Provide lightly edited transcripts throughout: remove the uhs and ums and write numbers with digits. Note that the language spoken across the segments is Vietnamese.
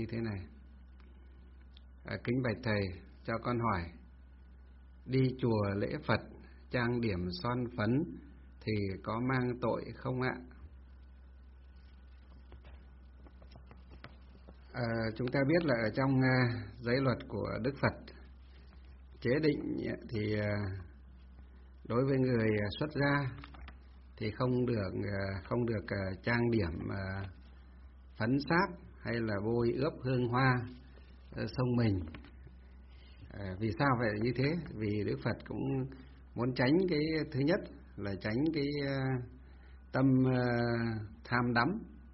như thế này. Kính bạch thầy, cho con hỏi, đi chùa lễ Phật, trang điểm son phấn thì có mang tội không ạ? Chúng ta biết là ở trong giới luật của Đức Phật chế định thì đối với người xuất gia thì không được trang điểm phấn sáp hay là bôi ướp hương hoa xông mình. Vì sao vậy như thế? Vì Đức Phật cũng muốn tránh cái thứ nhất là tránh cái tâm tham đắm,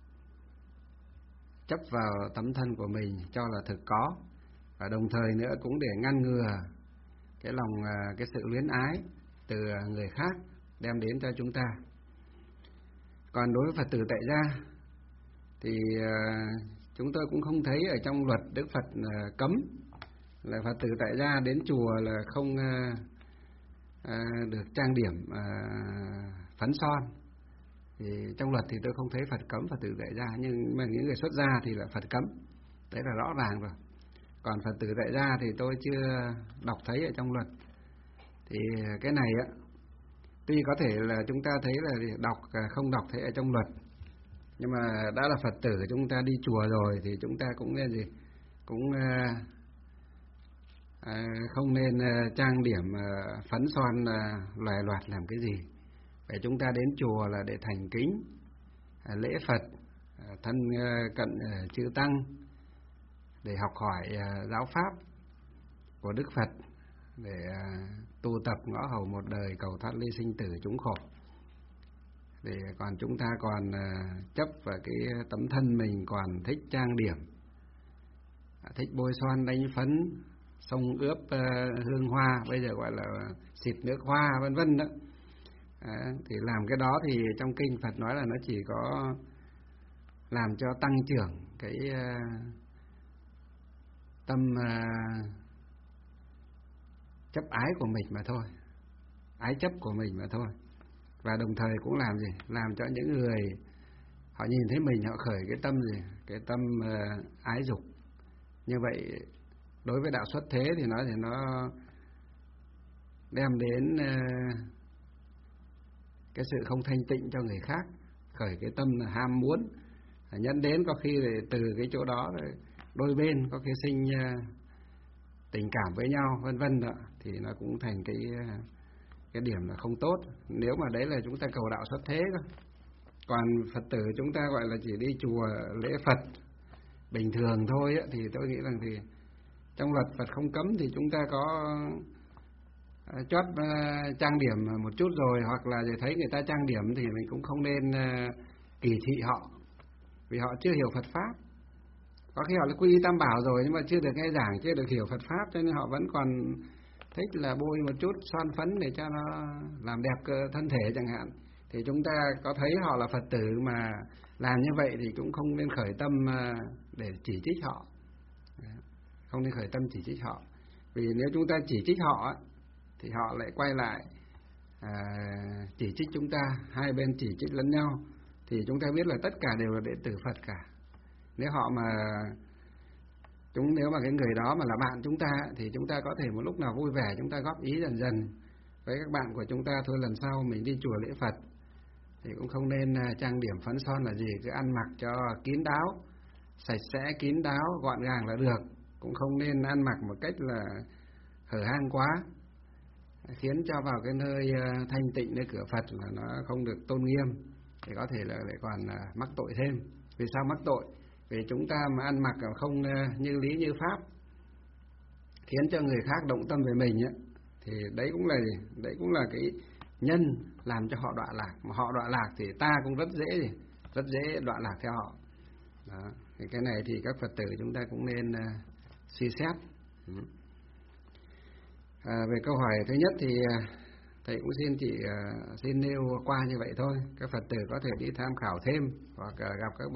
chấp vào tấm thân của mình cho là thực có, và đồng thời nữa cũng để ngăn ngừa cái sự luyến ái từ người khác đem đến cho chúng ta. Còn đối với Phật tử tại gia thì chúng tôi cũng không thấy ở trong luật Đức Phật cấm là Phật tử tại gia đến chùa là không được trang điểm phấn son. Thì trong luật thì tôi không thấy Phật cấm Phật tử tại gia, nhưng mà những người xuất gia thì là Phật cấm, đấy là rõ ràng rồi. Còn Phật tử tại gia thì tôi chưa đọc thấy ở trong luật. Thì cái này á, tuy có thể là chúng ta thấy là không đọc thấy ở trong luật, nhưng mà đã là Phật tử chúng ta đi chùa rồi thì chúng ta cũng nên không nên trang điểm phấn son loài loạt làm cái gì. Vậy chúng ta đến chùa là để thành kính lễ Phật, thân cận chư tăng, để học hỏi giáo pháp của Đức Phật, để tu tập ngõ hầu một đời cầu thoát ly sinh tử chúng khổ. Để còn chúng ta còn chấp vào cái tấm thân mình, còn thích trang điểm, thích bôi son đánh phấn, xông ướp hương hoa, bây giờ gọi là xịt nước hoa vân vân đó. Thì làm cái đó thì trong kinh Phật nói là nó chỉ có làm cho tăng trưởng cái tâm chấp ái của mình mà thôi, ái chấp của mình mà thôi. Và đồng thời cũng làm gì? Làm cho những người họ nhìn thấy mình họ khởi cái tâm gì? Cái tâm ái dục. Như vậy đối với đạo xuất thế thì nó đem đến cái sự không thanh tịnh cho người khác, khởi cái tâm là ham muốn, dẫn đến có khi từ cái chỗ đó đôi bên có khi sinh tình cảm với nhau vân vân đó, thì nó cũng thành cái điểm là không tốt. Nếu mà đấy là chúng ta cầu đạo xuất thế thôi. Còn Phật tử chúng ta gọi là chỉ đi chùa lễ Phật bình thường thôi á, thì tôi nghĩ rằng thì trong luật Phật không cấm thì chúng ta có chót trang điểm một chút rồi, hoặc là thấy người ta trang điểm thì mình cũng không nên kỳ thị họ, vì họ chưa hiểu Phật pháp. Có khi họ là quy y Tam Bảo rồi nhưng mà chưa được nghe giảng, chưa được hiểu Phật pháp, cho nên họ vẫn còn thích là bôi một chút son phấn để cho nó làm đẹp thân thể chẳng hạn. Thì chúng ta có thấy họ là Phật tử mà làm như vậy thì cũng không nên khởi tâm để chỉ trích họ, không nên khởi tâm chỉ trích họ. Vì nếu chúng ta chỉ trích họ thì họ lại quay lại chỉ trích chúng ta, hai bên chỉ trích lẫn nhau, thì chúng ta biết là tất cả đều là đệ tử Phật cả. Nếu mà cái người đó mà là bạn chúng ta thì chúng ta có thể một lúc nào vui vẻ chúng ta góp ý dần dần với các bạn của chúng ta thôi, lần sau mình đi chùa lễ Phật thì cũng không nên trang điểm phấn son là gì, cứ ăn mặc cho kín đáo, sạch sẽ kín đáo, gọn gàng là được. Cũng không nên ăn mặc một cách là hở hang quá, khiến cho vào cái nơi thanh tịnh, nơi cửa Phật là nó không được tôn nghiêm, thì có thể là lại còn mắc tội thêm. Vì sao mắc tội? Vì chúng ta mà ăn mặc không như lý như pháp, khiến cho người khác động tâm về mình ấy, thì đấy cũng là cái nhân làm cho họ đọa lạc. Mà họ đọa lạc thì ta cũng rất dễ đọa lạc theo họ. Đó. Thì cái này thì các Phật tử chúng ta cũng nên suy xét. Về câu hỏi thứ nhất thì thầy cũng xin nêu qua như vậy thôi. Các Phật tử có thể đi tham khảo thêm hoặc gặp các